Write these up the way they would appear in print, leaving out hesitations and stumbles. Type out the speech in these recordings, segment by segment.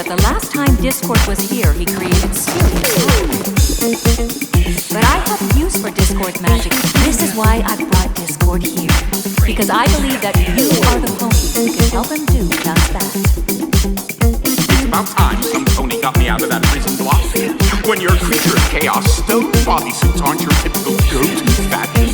that the last time Discord was here, he created serious havoc. But I have use for Discord's magic. This is why I brought Discord here. Because I believe that you are the pony who can help him do just that. It's about time some pony got me out of that prison block. When you're a creature of chaos, stone bodysuits aren't your typical go-to fashion.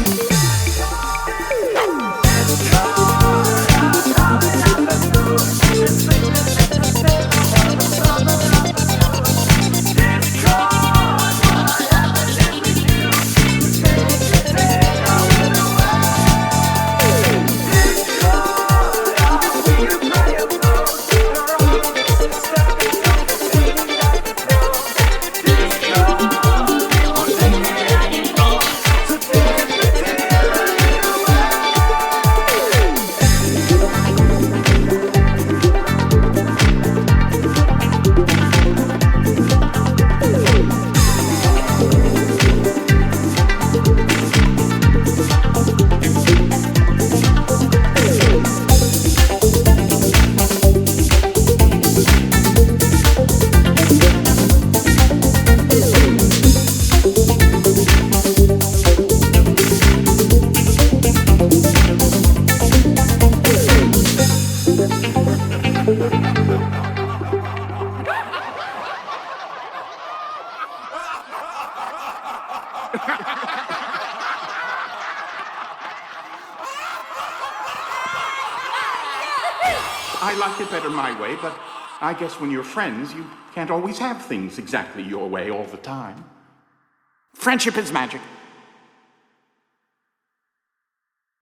I like it better my way, but I guess when you're friends, you can't always have things exactly your way all the time. Friendship is magic.